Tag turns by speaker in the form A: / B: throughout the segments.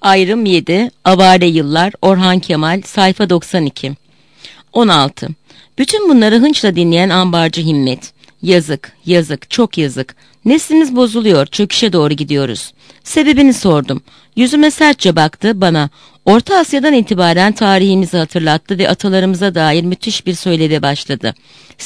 A: Ayrım 7, Avare Yıllar, Orhan Kemal, sayfa 92. 16. Bütün bunları hınçla dinleyen ambarcı Himmet. Yazık, yazık, çok yazık. Neslimiz bozuluyor, çöküşe doğru gidiyoruz. Sebebini sordum. Yüzüme sertçe baktı, bana Orta Asya'dan itibaren tarihimizi hatırlattı ve atalarımıza dair müthiş bir söyledi başladı.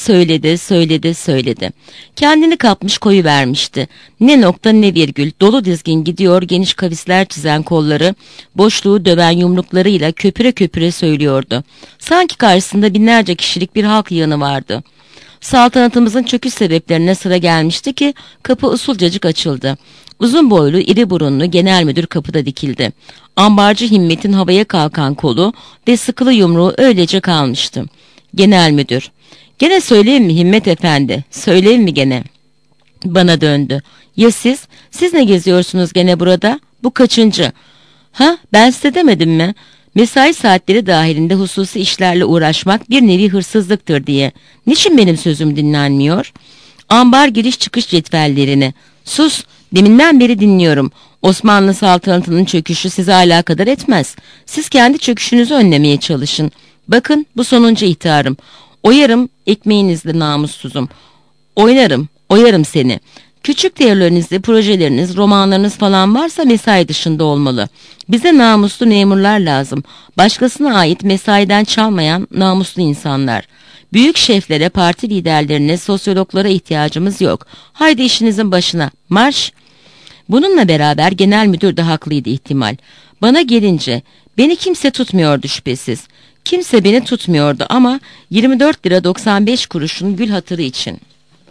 A: Söyledi. Kendini kapmış koyuvermişti. Ne nokta ne virgül, dolu dizgin gidiyor, geniş kavisler çizen kolları, boşluğu döven yumruklarıyla köpüre köpüre söylüyordu. Sanki karşısında binlerce kişilik bir halk yığını vardı. Saltanatımızın çöküş sebeplerine sıra gelmişti ki kapı usulcacık açıldı. Uzun boylu, iri burunlu genel müdür kapıda dikildi. Ambarcı Himmet'in havaya kalkan kolu ve sıkılı yumruğu öylece kalmıştı. Genel müdür: "Gene söyleyeyim mi Himmet Efendi? Söyleyeyim mi gene?" Bana döndü. "Ya siz? Siz ne geziyorsunuz gene burada? Bu kaçıncı?" "Ha, ben size demedim mi? Mesai saatleri dahilinde hususi işlerle uğraşmak bir nevi hırsızlıktır diye. Niçin benim sözüm dinlenmiyor?" "Ambar giriş çıkış cetvellerini." "Sus, deminden beri dinliyorum. Osmanlı saltanatının çöküşü sizi alakadar etmez. Siz kendi çöküşünüzü önlemeye çalışın. Bakın, bu sonuncu ihtarım. Oyarım ekmeğinizle namussuzum. Oyarım seni. Küçük teorilerinizde projeleriniz, romanlarınız falan varsa mesai dışında olmalı. Bize namuslu memurlar lazım. Başkasına ait mesaiden çalmayan namuslu insanlar. Büyük şeflere, parti liderlerine, sosyologlara ihtiyacımız yok. Haydi işinizin başına. Marş!" Bununla beraber genel müdür de haklıydı ihtimal. Bana gelince beni kimse tutmuyordu şüphesiz. Kimse beni tutmuyordu ama 24 lira 95 kuruşun gül hatırı için.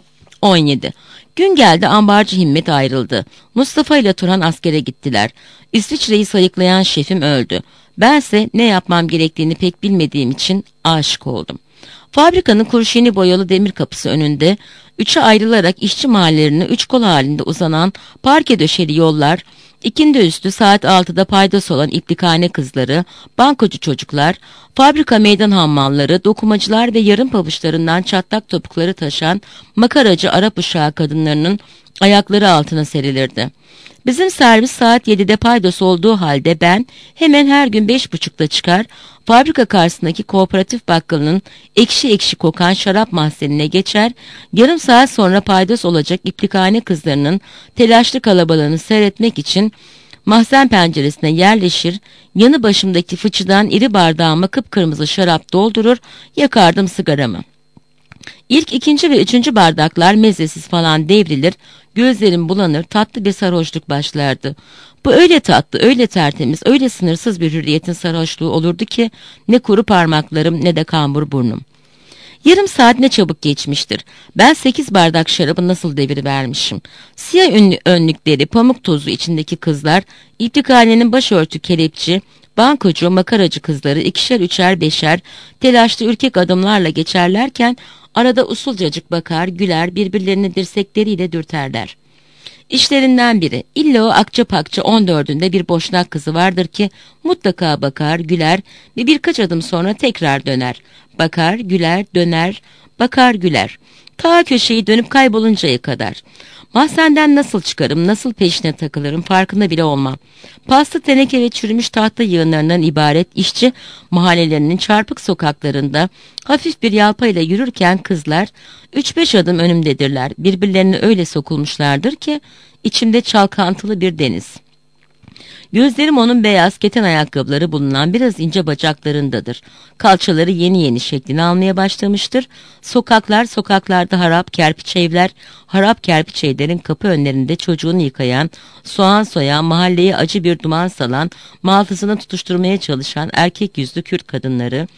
A: 17. Gün geldi, ambarcı Himmet ayrıldı. Mustafa ile Turhan askere gittiler. İsviçre'yi sayıklayan şefim öldü. Bense ne yapmam gerektiğini pek bilmediğim için aşık oldum. Fabrikanın kurşuni boyalı demir kapısı önünde, üçe ayrılarak işçi mahallelerine üç kol halinde uzanan parke döşeli yollar, ikindi üstü saat 6'da paydos olan iplikhane kızları, bankocu çocuklar, fabrika meydan hammalları, dokumacılar ve yarım pabuçlarından çatlak topukları taşan makaracı Arap uşağı kadınlarının ayakları altına serilirdi. Bizim servis saat 7'de paydos olduğu halde ben hemen her gün 5.30'da çıkar, fabrika karşısındaki kooperatif bakkalının ekşi ekşi kokan şarap mahzenine geçer, yarım saat sonra paydos olacak iplikhane kızlarının telaşlı kalabalığını seyretmek için mahzen penceresine yerleşir, yanı başımdaki fıçıdan iri bardağıma kıpkırmızı şarap doldurur, yakardım sigaramı. İlk, ikinci ve üçüncü bardaklar mezesiz falan devrilir, gözlerim bulanır, tatlı bir sarhoşluk başlardı. Bu öyle tatlı, öyle tertemiz, öyle sınırsız bir hürriyetin sarhoşluğu olurdu ki ne kuru parmaklarım ne de kambur burnum. Yarım saat ne çabuk geçmiştir. Ben 8 bardak şarabı nasıl devirivermişim. Siyah önlükleri, pamuk tozu içindeki kızlar, iplikhanenin başörtü kelepçi, bankocu, makaracı kızları ikişer üçer beşer telaşlı ürkek adımlarla geçerlerken arada usulcacık bakar, güler, birbirlerini dirsekleriyle dürterler. İşlerinden biri, illa o Akçapakça 14'ünde bir boşnak kızı vardır ki mutlaka bakar, güler ve birkaç adım sonra tekrar döner. Bakar, güler, döner, bakar, güler. Ta köşeyi dönüp kayboluncaya kadar. Mahzenden nasıl çıkarım, nasıl peşine takılırım farkında bile olmam. Paslı teneke ve çürümüş tahta yığınlarından ibaret işçi mahallelerinin çarpık sokaklarında hafif bir yalpayla yürürken kızlar 3-5 adım önümdedirler. Birbirlerine öyle sokulmuşlardır ki içimde çalkantılı bir deniz. Gözlerim onun beyaz keten ayakkabıları bulunan biraz ince bacaklarındadır. Kalçaları yeni yeni şeklini almaya başlamıştır. Sokaklarda harap kerpiç evler, harap kerpiç evlerin kapı önlerinde çocuğunu yıkayan, soğan soyan, mahalleye acı bir duman salan, maltısını tutuşturmaya çalışan erkek yüzlü Kürt kadınları,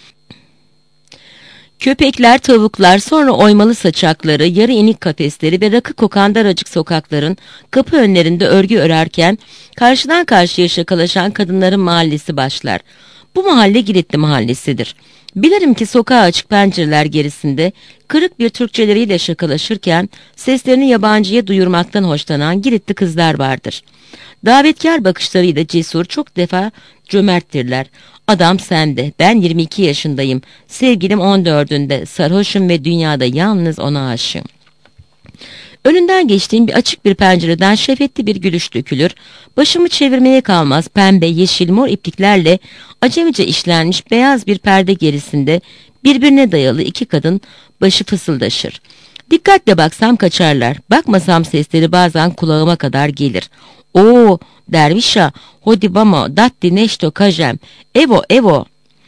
A: köpekler, tavuklar, sonra oymalı saçakları, yarı inik kafesleri ve rakı kokan daracık sokakların kapı önlerinde örgü örerken karşıdan karşıya şakalaşan kadınların mahallesi başlar. Bu mahalle Giritli mahallesidir. Bilirim ki sokağa açık pencereler gerisinde kırık bir Türkçeleriyle şakalaşırken seslerini yabancıya duyurmaktan hoşlanan Giritli kızlar vardır. Davetkar bakışlarıyla cesur, çok defa cömerttirler. Adam sende, ben 22 yaşındayım, sevgilim 14'ünde, sarhoşum ve dünyada yalnız ona aşığım. Önünden geçtiğim bir açık bir pencereden şehvetli bir gülüş dökülür. Başımı çevirmeye kalmaz pembe, yeşil, mor ipliklerle acemice işlenmiş beyaz bir perde gerisinde birbirine dayalı iki kadın başı fısıldaşır. Dikkatle baksam kaçarlar. Bakmasam sesleri bazen kulağıma kadar gelir. "Oo, dervişa, hodi vamo, datti neşto kajem, evo evo."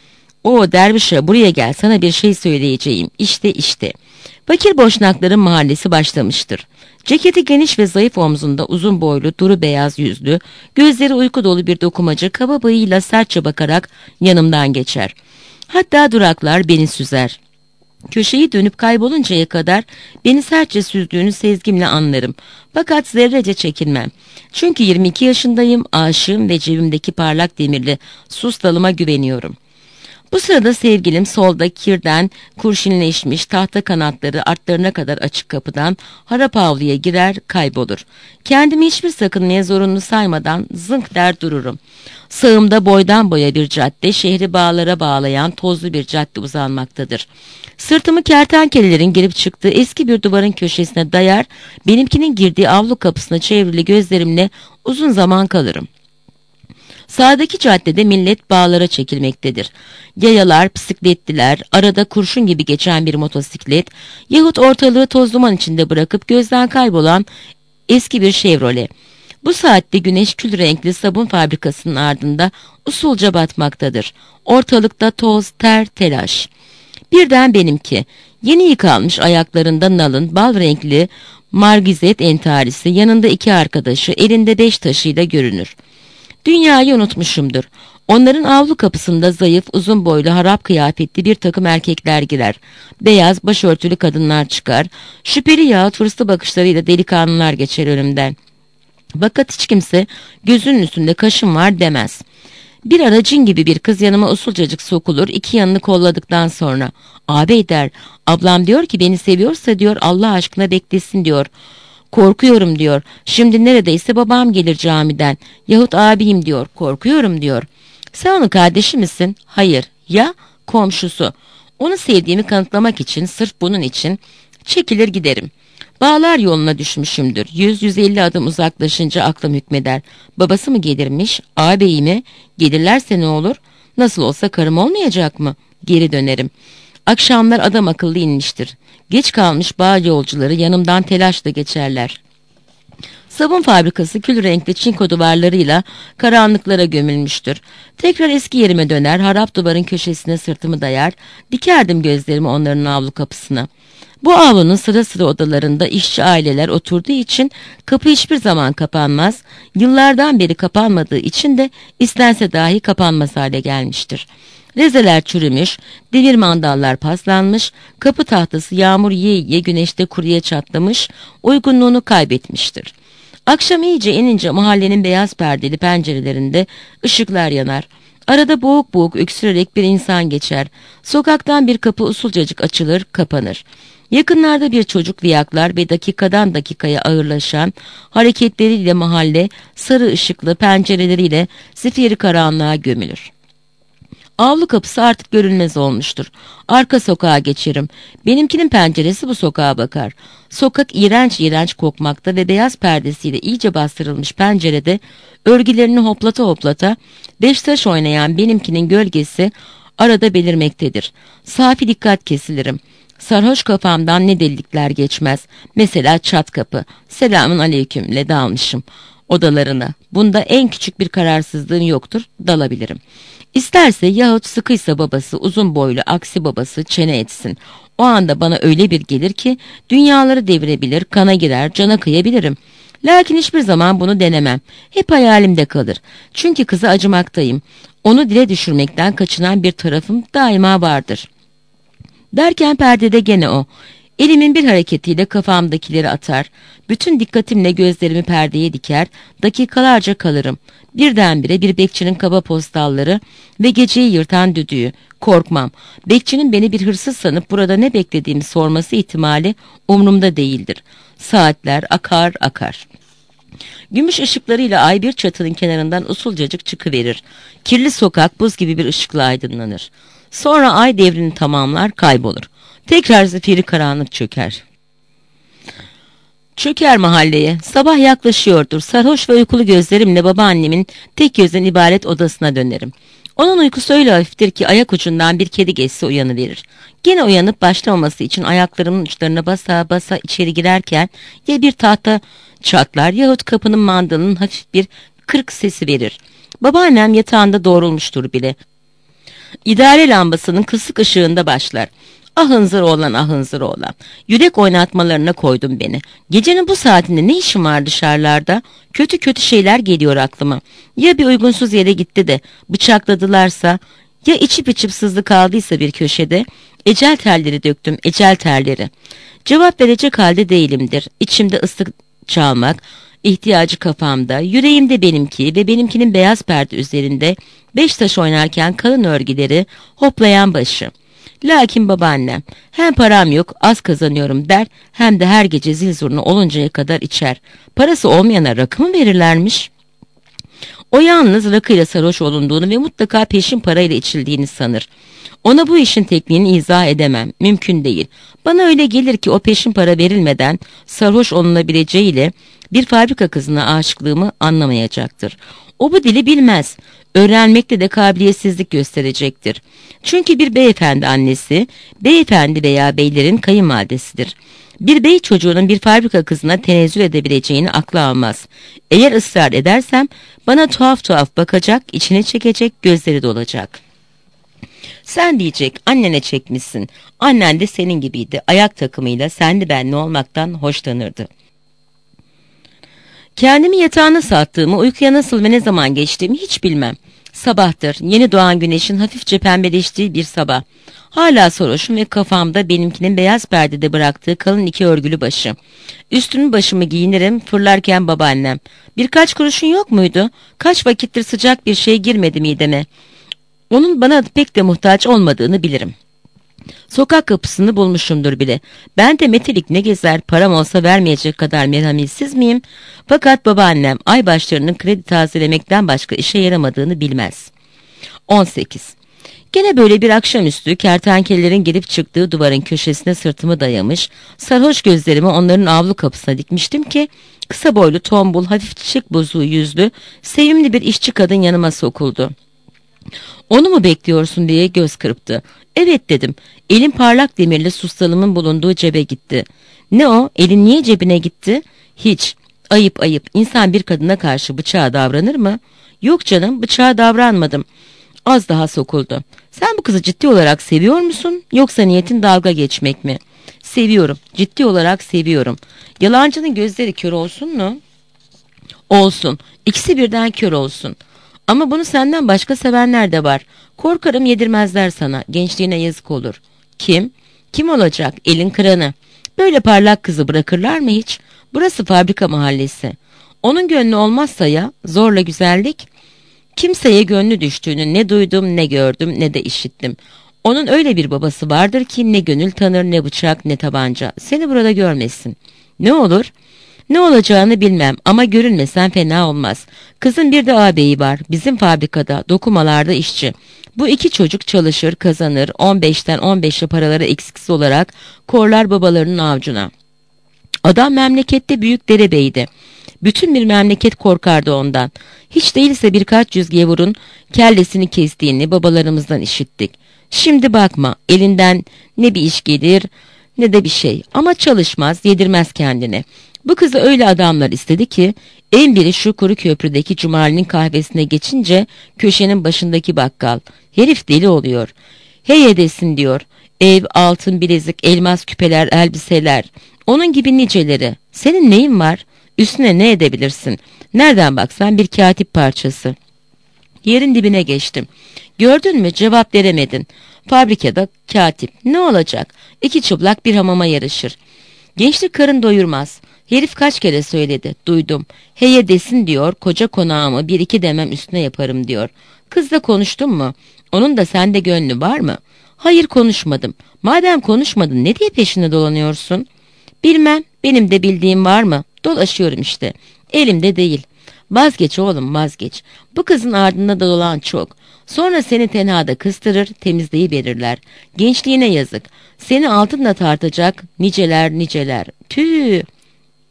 A: "O dervişe, buraya gel, sana bir şey söyleyeceğim. İşte." Fakir boşnakların mahallesi başlamıştır. Ceketi geniş ve zayıf omzunda uzun boylu, duru beyaz yüzlü, gözleri uyku dolu bir dokumacı kaba bıyığıyla sertçe bakarak yanımdan geçer. Hatta duraklar, beni süzer. Köşeyi dönüp kayboluncaya kadar beni sertçe süzdüğünü sezgimle anlarım. Fakat zerrece çekinmem. Çünkü 22 yaşındayım, aşığım ve cebimdeki parlak demirli sustalıma güveniyorum. Bu sırada sevgilim solda kirden kurşinleşmiş tahta kanatları artlarına kadar açık kapıdan harap avluya girer, kaybolur. Kendimi hiçbir sakınmaya zorunlu saymadan zınk der dururum. Sağımda boydan boya bir cadde, şehri bağlara bağlayan tozlu bir cadde uzanmaktadır. Sırtımı kertenkelelerin girip çıktığı eski bir duvarın köşesine dayar, benimkinin girdiği avlu kapısına çevrili gözlerimle uzun zaman kalırım. Sağdaki caddede millet bağlara çekilmektedir. Yayalar, bisikletliler, arada kurşun gibi geçen bir motosiklet yahut ortalığı toz duman içinde bırakıp gözden kaybolan eski bir Chevrolet. Bu saatte güneş kül renkli sabun fabrikasının ardında usulca batmaktadır. Ortalıkta toz, ter, telaş. Birden benimki, yeni yıkanmış ayaklarında nalın, bal renkli margizet entarisi, yanında iki arkadaşı, elinde 5 taşıyla görünür. Dünyayı unutmuşumdur. Onların avlu kapısında zayıf, uzun boylu, harap kıyafetli bir takım erkekler girer. Beyaz, başörtülü kadınlar çıkar. Şüpheli yahut hırslı bakışlarıyla delikanlılar geçer önümden. Fakat hiç kimse gözünün üstünde kaşım var demez. Bir ara cin gibi bir kız yanıma usulcacık sokulur, iki yanını kolladıktan sonra "Ağabey," der, "ablam diyor ki beni seviyorsa diyor Allah aşkına beklesin diyor. Korkuyorum diyor. Şimdi neredeyse babam gelir camiden. Yahut abim diyor. Korkuyorum diyor." "Sen onun kardeşi misin?" "Hayır." "Ya komşusu?" Onu sevdiğimi kanıtlamak için, sırf bunun için çekilir giderim. Bağlar yoluna düşmüşümdür. 100-150 adım uzaklaşınca aklım hükmeder. Babası mı gelirmiş, ağabeyi mi? Gelirlerse ne olur? Nasıl olsa karım olmayacak mı? Geri dönerim. Akşamlar adam akıllı inmiştir. Geç kalmış bağ yolcuları yanımdan telaşla geçerler. Sabun fabrikası kül renkli çinko duvarlarıyla karanlıklara gömülmüştür. Tekrar eski yerime döner, harap duvarın köşesine sırtımı dayar, dikerdim gözlerimi onların avlu kapısına. Bu avlunun sıra sıra odalarında işçi aileler oturduğu için kapı hiçbir zaman kapanmaz, yıllardan beri kapanmadığı için de istense dahi kapanmaz hale gelmiştir. Rezeler çürümüş, demir mandallar paslanmış, kapı tahtası yağmur yiye yiye güneşte kuruya çatlamış, uygunluğunu kaybetmiştir. Akşam iyice inince mahallenin beyaz perdeli pencerelerinde ışıklar yanar. Arada boğuk boğuk öksürerek bir insan geçer. Sokaktan bir kapı usulcacık açılır, kapanır. Yakınlarda bir çocuk viyaklar ve dakikadan dakikaya ağırlaşan hareketleriyle mahalle sarı ışıklı pencereleriyle zifiri karanlığa gömülür. Avlu kapısı artık görünmez olmuştur. Arka sokağa geçerim. Benimkinin penceresi bu sokağa bakar. Sokak iğrenç iğrenç kokmakta ve beyaz perdesiyle iyice bastırılmış pencerede örgülerini hoplata hoplata beştaş oynayan benimkinin gölgesi arada belirmektedir. Safi dikkat kesilirim. Sarhoş kafamdan ne delilikler geçmez. Mesela çat kapı. "Selamun aleykümle dalmışım odalarına. Bunda en küçük bir kararsızlığım yoktur, dalabilirim. İsterse yahut sıkıysa babası, uzun boylu aksi babası çene etsin. O anda bana öyle bir gelir ki dünyaları devirebilir, kana girer, cana kıyabilirim. Lakin hiçbir zaman bunu denemem. Hep hayalimde kalır. Çünkü kıza acımaktayım. Onu dile düşürmekten kaçınan bir tarafım daima vardır." Derken perdede gene o. Elimin bir hareketiyle kafamdakileri atar. Bütün dikkatimle gözlerimi perdeye diker, dakikalarca kalırım. Birdenbire bir bekçinin kaba postalları ve geceyi yırtan düdüğü. Korkmam. Bekçinin beni bir hırsız sanıp burada ne beklediğimi sorması ihtimali umrumda değildir. Saatler akar akar. Gümüş ışıklarıyla ay bir çatının kenarından usulcacık çıkıverir. Kirli sokak buz gibi bir ışıkla aydınlanır. Sonra ay devrini tamamlar, kaybolur. Tekrar zifiri karanlık çöker. Çöker mahalleye. Sabah yaklaşıyordur. Sarhoş ve uykulu gözlerimle babaannemin tek gözden ibaret odasına dönerim. Onun uykusu öyle hafiftir ki ayak ucundan bir kedi geçse uyanıverir. Gene uyanıp başlamaması için ayaklarımın uçlarına basa basa içeri girerken ya bir tahta çatlar yahut kapının mandalının hafif bir kırk sesi verir. Babaannem yatağında doğrulmuştur bile. İdare lambasının kısık ışığında başlar. Ah hınzır oğlan, ah hınzır oğlan. Yürek oynatmalarına koydum beni. Gecenin bu saatinde ne işim var dışarılarda? Kötü kötü şeyler geliyor aklıma. Ya bir uygunsuz yere gitti de bıçakladılarsa, ya içip içip sızlı kaldıysa bir köşede. Ecel terleri döktüm, ecel terleri. Cevap verecek halde değilimdir. İçimde ıslık çalmak, ihtiyacı kafamda, yüreğimde benimki ve benimkinin beyaz perde üzerinde beş taş oynarken kalın örgüleri, hoplayan başı. Lakin babaannem hem param yok az kazanıyorum der hem de her gece zil zurna oluncaya kadar içer. Parası olmayana rakı mı verirlermiş? O yalnız rakıyla sarhoş olunduğunu ve mutlaka peşin parayla içildiğini sanır. Ona bu işin tekniğini izah edemem. Mümkün değil. Bana öyle gelir ki o peşin para verilmeden sarhoş olunabileceğiyle bir fabrika kızına aşıklığımı anlamayacaktır. O bu dili bilmez. Öğrenmekte de kabiliyetsizlik gösterecektir. Çünkü bir beyefendi annesi, beyefendi veya beylerin kayınvalidesidir. Bir bey çocuğunun bir fabrika kızına tenezzül edebileceğini akla almaz. Eğer ısrar edersem bana tuhaf tuhaf bakacak, içine çekecek, gözleri dolacak. Sen diyecek, annene çekmişsin. Annen de senin gibiydi. Ayak takımıyla senli benli olmaktan hoşlanırdı. Kendimi yatağına sattığımı, uykuya nasıl ve ne zaman geçtiğimi hiç bilmem. Sabahtır, yeni doğan güneşin hafifçe pembeleştiği bir sabah. Hala sarhoşum ve kafamda benimkinin beyaz perdede bıraktığı kalın iki örgülü başı. Üstümü başımı giyinirim, fırlarken babaannem. Birkaç kuruşun yok muydu? Kaç vakittir sıcak bir şey girmedi mideme. Onun bana pek de muhtaç olmadığını bilirim. Sokak kapısını bulmuşumdur bile. Ben de metelik ne gezer, param olsa vermeyecek kadar merhametsiz miyim? Fakat babaannem ay başlarının kredi tazelemekten başka işe yaramadığını bilmez. 18. Gene böyle bir akşamüstü kertenkelelerin girip çıktığı duvarın köşesine sırtımı dayamış, sarhoş gözlerimi onların avlu kapısına dikmiştim ki, kısa boylu, tombul, hafif çiçek bozuğu yüzlü, sevimli bir işçi kadın yanıma sokuldu. Onu mu bekliyorsun diye göz kırptı. Evet dedim. Elim parlak demirli sustalımın bulunduğu cebe gitti. Ne o? Elin niye cebine gitti? Hiç. Ayıp ayıp. İnsan bir kadına karşı bıçağa davranır mı? Yok canım, bıçağa davranmadım. Az daha sokuldu. Sen bu kızı ciddi olarak seviyor musun? Yoksa niyetin dalga geçmek mi? Seviyorum. Ciddi olarak seviyorum. Yalancının gözleri kör olsun mu? Olsun. İkisi birden kör olsun. Ama bunu senden başka sevenler de var. Korkarım yedirmezler sana. Gençliğine yazık olur. Kim? Kim olacak? Elin kıranı. Böyle parlak kızı bırakırlar mı hiç? Burası fabrika mahallesi. Onun gönlü olmazsa ya zorla güzellik. Kimseye gönlü düştüğünü ne duydum ne gördüm ne de işittim. Onun öyle bir babası vardır ki ne gönül tanır ne bıçak ne tabanca. Seni burada görmesin. Ne olur? Ne olacağını bilmem ama görünmesen fena olmaz. Kızın bir de ağabeyi var. Bizim fabrikada, dokumalarda işçi. Bu iki çocuk çalışır, kazanır. 15'ten 15'e paraları eksiksiz olarak korlar babalarının avcuna. Adam memlekette büyük derebeydi. Bütün bir memleket korkardı ondan. Hiç değilse birkaç yüz gavurun kellesini kestiğini babalarımızdan işittik. Şimdi bakma, elinden ne bir iş gelir ne de bir şey. Ama çalışmaz, yedirmez kendini. Bu kızı öyle adamlar istedi ki en biri şu kuru köprüdeki Cumali'nin kahvesine geçince köşenin başındaki bakkal. Herif deli oluyor. Hey edesin diyor. Ev, altın, bilezik, elmas küpeler, elbiseler. Onun gibi niceleri. Senin neyin var? Üstüne ne edebilirsin? Nereden baksan bir katip parçası. Yerin dibine geçtim. Gördün mü, cevap veremedin. Fabrikada katip. Ne olacak? İki çıplak bir hamama yarışır. Gençlik karın doyurmaz. Herif kaç kere söyledi. Duydum. Heye desin diyor. Koca konağımı bir iki demem üstüne yaparım diyor. Kızla konuştun mu? Onun da sende gönlü var mı? Hayır, konuşmadım. Madem konuşmadın ne diye peşine dolanıyorsun? Bilmem. Benim de bildiğim var mı? Dolaşıyorum işte. Elimde değil. Vazgeç oğlum, vazgeç. Bu kızın ardında da dolan çok. Sonra seni tenhada kıstırır, temizleyiverirler. Gençliğine yazık. Seni altınla tartacak niceler niceler. Tüh!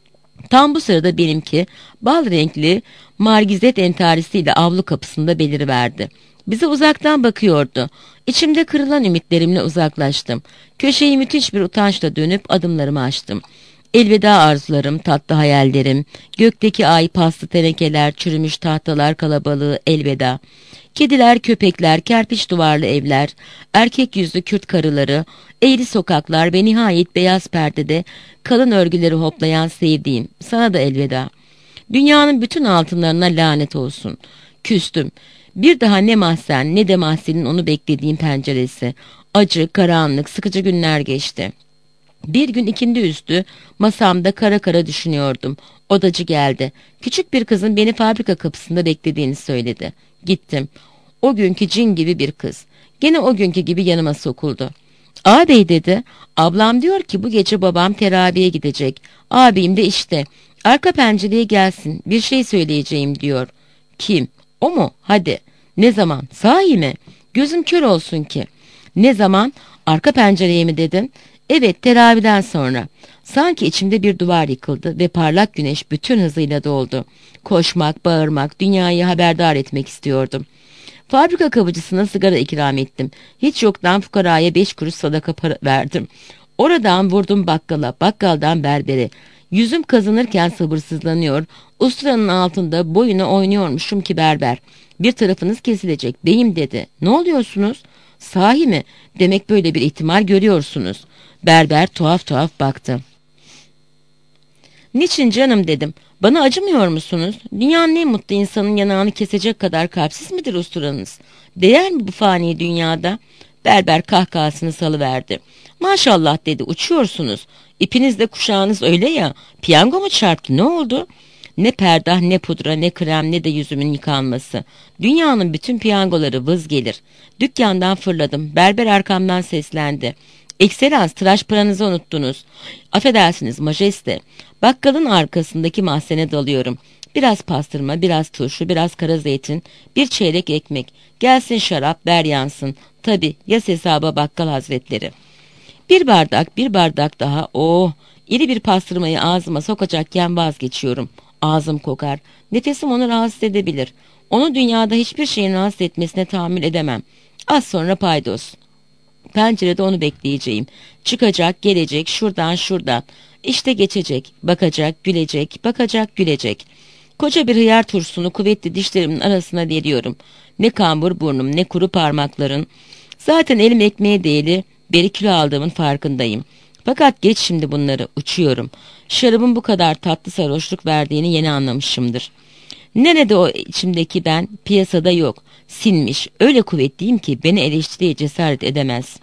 A: Tam bu sırada benimki bal renkli margizet entarisiyle avlu kapısında beliriverdi. Bize uzaktan bakıyordu. İçimde kırılan ümitlerimle uzaklaştım. Köşeyi müthiş bir utançla dönüp adımlarımı açtım. Elveda arzularım, tatlı hayallerim, gökteki ay, paslı tenekeler, çürümüş tahtalar kalabalığı elveda. Kediler, köpekler, kerpiç duvarlı evler, erkek yüzlü Kürt karıları, eğri sokaklar ve nihayet beyaz perdede kalın örgüleri hoplayan sevdiğim, sana da elveda. Dünyanın bütün altınlarına lanet olsun. Küstüm. Bir daha ne mahzen ne de mahzenin onu beklediğim penceresi. Acı, karanlık, sıkıcı günler geçti. Bir gün ikindi üstü masamda kara kara düşünüyordum. Odacı geldi. Küçük bir kızın beni fabrika kapısında beklediğini söyledi. Gittim. O günkü cin gibi bir kız. Gene o günkü gibi yanıma sokuldu. "Ağabey," dedi. "Ablam diyor ki bu gece babam teraviye gidecek. Abim de işte. Arka pencereye gelsin. Bir şey söyleyeceğim," diyor. "Kim? O mu? Hadi." "Ne zaman? Sahi mi? Gözüm kör olsun ki." "Ne zaman? Arka pencereye mi dedin?" "Evet, teraviden sonra." Sanki içimde bir duvar yıkıldı ve parlak güneş bütün hızıyla doldu. Koşmak, bağırmak, dünyayı haberdar etmek istiyordum. Fabrika kapıcısına sigara ikram ettim. Hiç yoktan fukaraya 5 kuruş sadaka para verdim. Oradan vurdum bakkala, bakkaldan berbere. Yüzüm kazanırken sabırsızlanıyor, usturanın altında boyuna oynuyormuşum ki berber. "Bir tarafınız kesilecek beyim," dedi. "Ne oluyorsunuz?" "Sahi mi? Demek böyle bir ihtimal görüyorsunuz." Berber tuhaf tuhaf baktı. "Niçin canım?" dedim. "Bana acımıyor musunuz? Dünyanın en mutlu insanın yanağını kesecek kadar kalpsiz midir usturanız? Değer mi bu fani dünyada?" Berber kahkahasını salıverdi. "Maşallah," dedi, "uçuyorsunuz. İpinizle kuşağınız öyle ya. Piyango mu çarptı, ne oldu?" "Ne perdah, ne pudra, ne krem, ne de yüzümün yıkanması. Dünyanın bütün piyangoları vız gelir." Dükkandan fırladım. Berber arkamdan seslendi. "Ekselans, tıraş paranızı unuttunuz." "Affedersiniz majeste." Bakkalın arkasındaki mahzene dalıyorum. Biraz pastırma, biraz turşu, biraz kara zeytin, bir çeyrek ekmek. Gelsin şarap, ver yansın. Tabi, yaz hesaba bakkal hazretleri. Bir bardak daha. Oh! İri bir pastırmayı ağzıma sokacakken vazgeçiyorum. Ağzım kokar. Nefesim onu rahatsız edebilir. Onu dünyada hiçbir şeyin rahatsız etmesine tahammül edemem. Az sonra paydos. Pencerede onu bekleyeceğim. Çıkacak, gelecek, şuradan şuradan. İşte geçecek, bakacak, gülecek, bakacak, gülecek. Koca bir hıyar turşusunu kuvvetli dişlerimin arasına deliyorum. Ne kambur burnum, ne kuru parmakların. Zaten elim ekmeğe değeli, beri kilo aldığımın farkındayım. Fakat geç şimdi bunları, uçuyorum. Şarabın bu kadar tatlı sarhoşluk verdiğini yeni anlamışımdır. Nerede o içimdeki ben? Piyasada yok. Sinmiş, öyle kuvvetliyim ki beni eleştiriye cesaret edemez.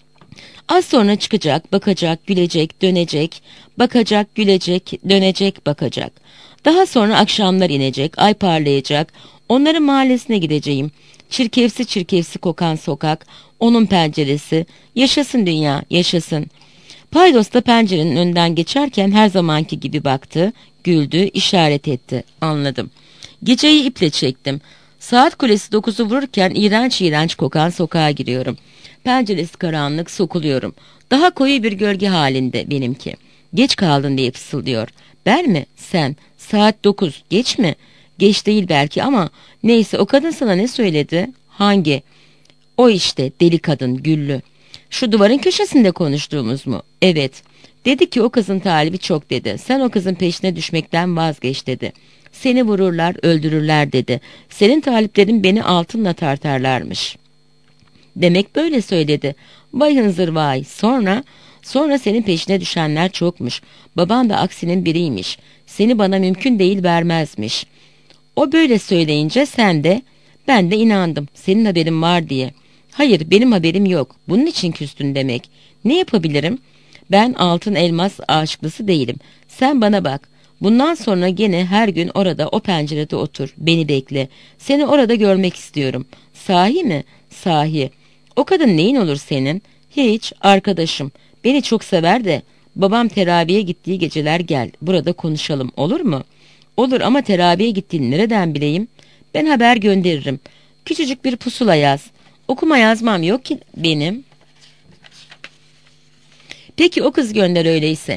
A: Az sonra çıkacak, bakacak, gülecek, dönecek, bakacak, gülecek, dönecek, bakacak. Daha sonra akşamlar inecek, ay parlayacak, onların mahallesine gideceğim. Çirkefsi çirkefsi kokan sokak, onun penceresi, yaşasın dünya, yaşasın. Paydos da pencerenin önünden geçerken her zamanki gibi baktı, güldü, işaret etti, anladım. Geceyi iple çektim. Saat kulesi 9'u vururken iğrenç iğrenç kokan sokağa giriyorum. Penceresi karanlık, sokuluyorum. Daha koyu bir gölge halinde benimki. "Geç kaldın," diye fısıldıyor. "Ben mi? Sen. Saat 9. Geç mi?" "Geç değil belki ama neyse, o kadın sana ne söyledi?" "Hangi?" "O işte, deli kadın, Güllü." "Şu duvarın köşesinde konuştuğumuz mu?" "Evet." "Dedi ki o kızın talibi çok," dedi. "Sen o kızın peşine düşmekten vazgeç," dedi. "Seni vururlar, öldürürler," dedi. "Senin taliplerin beni altınla tartarlarmış." "Demek böyle söyledi." "Vay hınzır vay. Sonra senin peşine düşenler çokmuş. Baban da aksinin biriymiş. Seni bana mümkün değil vermezmiş." O böyle söyleyince ben de inandım. Senin haberin var diye. "Hayır, benim haberim yok. Bunun için küstün demek. Ne yapabilirim? Ben altın elmas aşıklısı değilim. Sen bana bak. Bundan sonra gene her gün orada, o pencerede otur. Beni bekle. Seni orada görmek istiyorum." "Sahi mi?" "Sahi." "O kadın neyin olur senin?" "Hiç, arkadaşım. Beni çok sever de babam teraviye gittiği geceler gel. Burada konuşalım, olur mu?" "Olur ama teraviye gittiğini nereden bileyim?" "Ben haber gönderirim. Küçücük bir pusula yaz. Okuma yazmam yok ki benim." "Peki o kız gönder öyleyse."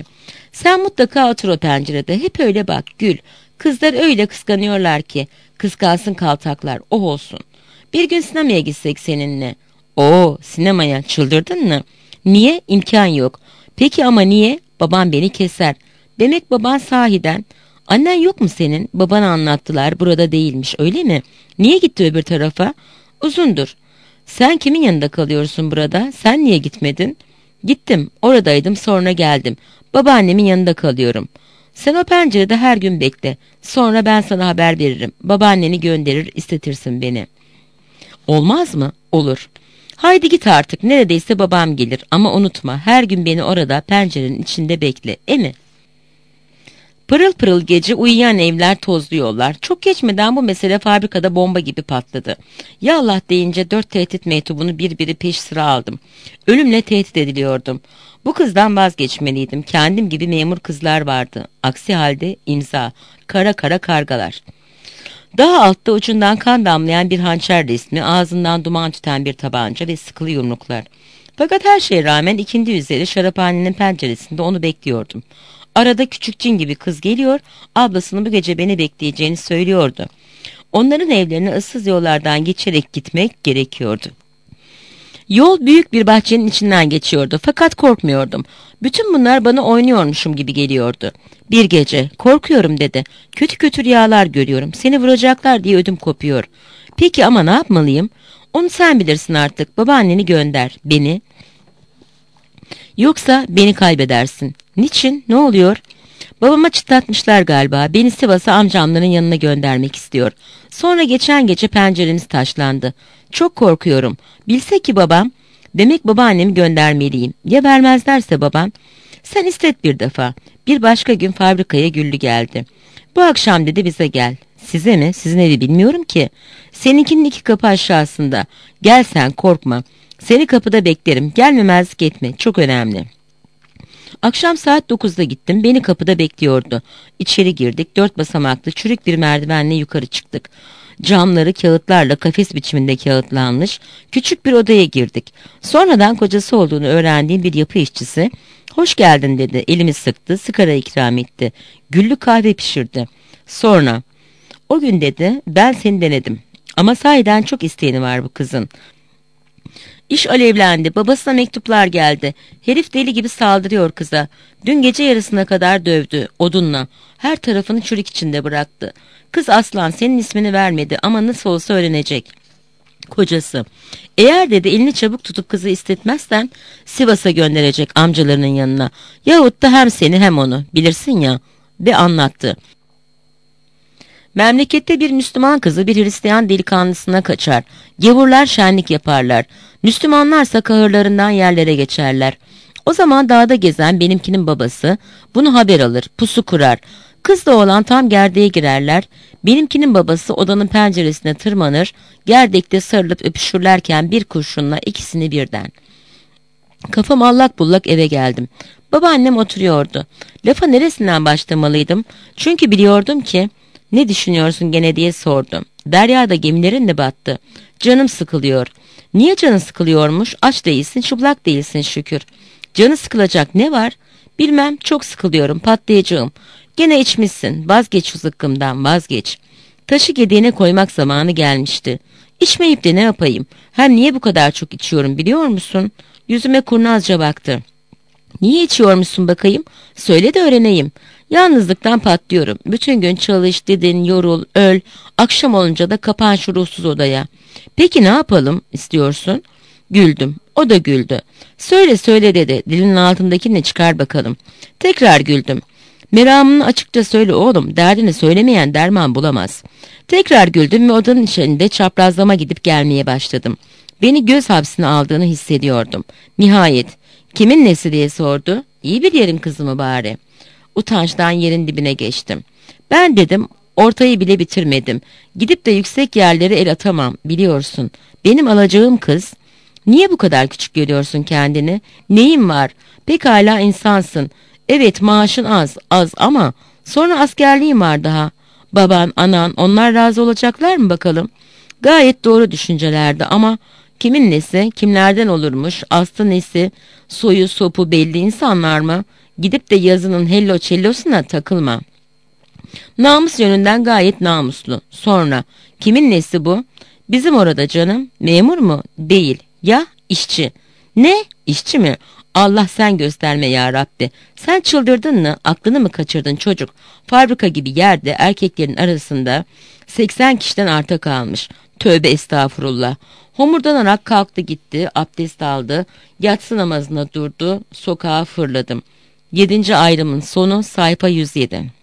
A: Sen mutlaka otur o pencerede, hep öyle bak, gül. Kızlar öyle kıskanıyorlar ki. Kıskansın kaltaklar, oh olsun. Bir gün sinemaya gitsek seninle. Oo, sinemaya, çıldırdın mı? Niye? İmkan yok. Peki ama niye? Babam beni keser. Demek baban sahiden. Annen yok mu senin? Babana anlattılar, burada değilmiş, öyle mi? Niye gitti öbür tarafa? Uzundur. Sen kimin yanında kalıyorsun burada? Sen niye gitmedin? Gittim, oradaydım, sonra geldim. Babaannemin yanında kalıyorum. Sen o pencerede her gün bekle. Sonra ben sana haber veririm. Babaanneni gönderir, istetirsin beni. Olmaz mı? Olur. Haydi git artık, neredeyse babam gelir, ama unutma, her gün beni orada pencerenin içinde bekle, mi? Pırıl pırıl gece uyuyan evler tozluyorlar. Çok geçmeden bu mesele fabrikada bomba gibi patladı. Ya Allah deyince 4 tehdit mektubunu birbiri peş sıra aldım. Ölümle tehdit ediliyordum. Bu kızdan vazgeçmeliydim. Kendim gibi memur kızlar vardı. Aksi halde imza, kara kara kargalar. Daha altta ucundan kan damlayan bir hançer resmi, ağzından duman tüten bir tabanca ve sıkılı yumruklar. Fakat her şeye rağmen ikindi üzeri şaraphanenin penceresinde onu bekliyordum. Arada küçük cin gibi kız geliyor, ablasının bu gece beni bekleyeceğini söylüyordu. Onların evlerine ıssız yollardan geçerek gitmek gerekiyordu. Yol büyük bir bahçenin içinden geçiyordu, fakat korkmuyordum. Bütün bunlar bana oynuyormuşum gibi geliyordu. Bir gece, korkuyorum dedi. Kötü kötü rüyalar görüyorum, seni vuracaklar diye ödüm kopuyor. Peki ama ne yapmalıyım? Onu sen bilirsin artık, babaanneni gönder, beni. Yoksa beni kaybedersin. Niçin? Ne oluyor? Babama çıtlatmışlar galiba. Beni Sivas'a amcamların yanına göndermek istiyor. Sonra geçen gece pencereniz taşlandı. Çok korkuyorum. Bilse ki babam, demek babaannemi göndermeliyim. Ya vermezlerse babam? Sen istet bir defa. Bir başka gün fabrikaya Güllü geldi. Bu akşam dedi bize gel. Size mi? Sizin evi bilmiyorum ki. Seninkinin 2 kapı aşağısında. Gel sen, korkma. Seni kapıda beklerim. Gelmemezlik etme. Çok önemli. Akşam saat 9'da gittim. Beni kapıda bekliyordu. İçeri girdik. 4 basamaklı çürük bir merdivenle yukarı çıktık. Camları kağıtlarla kafes biçiminde kağıtlanmış küçük bir odaya girdik. Sonradan kocası olduğunu öğrendiğim bir yapı işçisi, hoş geldin dedi. Elimi sıktı, sigara ikram etti. Güllü kahve pişirdi. Sonra, o gün dedi, ben seni denedim. Ama sahiden çok isteyeni var bu kızın. İş alevlendi. Babasına mektuplar geldi. Herif deli gibi saldırıyor kıza. Dün gece yarısına kadar dövdü. Odunla. Her tarafını çürük içinde bıraktı. Kız aslan senin ismini vermedi ama nasıl olsa öğrenecek. Kocası. Eğer dedi elini çabuk tutup kızı istetmezsen Sivas'a gönderecek amcalarının yanına. Yahut da hem seni hem onu. Bilirsin ya. Ve anlattı. Memlekette bir Müslüman kızı bir Hristiyan delikanlısına kaçar. Gavurlar şenlik yaparlar. Müslümanlarsa kahırlarından yerlere geçerler. O zaman dağda gezen benimkinin babası bunu haber alır, pusu kurar. Kızla oğlan tam gerdeğe girerler. Benimkinin babası odanın penceresine tırmanır, gerdekte sarılıp öpüşürlerken bir kurşunla ikisini birden. Kafam allak bullak eve geldim. Babaannem oturuyordu. Lafa neresinden başlamalıydım? Çünkü biliyordum ki... Ne düşünüyorsun gene diye sordum. Deryada gemilerin de battı. Canım sıkılıyor. Niye canın sıkılıyormuş? Aç değilsin, çıplak değilsin şükür. Canı sıkılacak ne var? Bilmem, çok sıkılıyorum, patlayacağım. Gene içmişsin, vazgeç şu zıkkımdan, vazgeç. Taşı gediğine koymak zamanı gelmişti. İçmeyip de ne yapayım? Hem niye bu kadar çok içiyorum biliyor musun? Yüzüme kurnazca baktı. Niye içiyormuşsun bakayım? Söyle de öğreneyim. Yalnızlıktan patlıyorum. Bütün gün çalış, didin, yorul, öl. Akşam olunca da kapan şu ruhsuz odaya. Peki ne yapalım istiyorsun? Güldüm. O da güldü. Söyle söyle dedi. Dilinin altındakini çıkar bakalım. Tekrar güldüm. Meramını açıkça söyle oğlum. Derdini söylemeyen derman bulamaz. Tekrar güldüm ve odanın içinde çaprazlama gidip gelmeye başladım. Beni göz hapsine aldığını hissediyordum. Nihayet. Kimin nesi diye sordu. İyi bir yerin kızı mı bari? Utançtan yerin dibine geçtim. Ben dedim, ortayı bile bitirmedim. Gidip de yüksek yerlere el atamam, biliyorsun. Benim alacağım kız. Niye bu kadar küçük görüyorsun kendini? Neyin var? Pekala insansın. Evet, maaşın az, az ama sonra askerliğin var daha. Baban, anan, onlar razı olacaklar mı bakalım? Gayet doğru düşüncelerdi ama kimin nesi, kimlerden olurmuş, aslı nesi, soyu sopu belli insanlar mı? Gidip de yazının hello çellosuna takılma. Namus yönünden gayet namuslu. Sonra, kimin nesi bu? Bizim orada canım. Memur mu? Değil. Ya işçi. Ne? İşçi mi? Allah sen gösterme ya Rabbi. Sen çıldırdın mı? Aklını mı kaçırdın çocuk? Fabrika gibi yerde erkeklerin arasında 80 kişiden arta kalmış. Tövbe estağfurullah. Homurdanarak kalktı gitti, abdest aldı, yatsı namazına durdu, sokağa fırladım. 7. ayrımın sonu sayfa 107.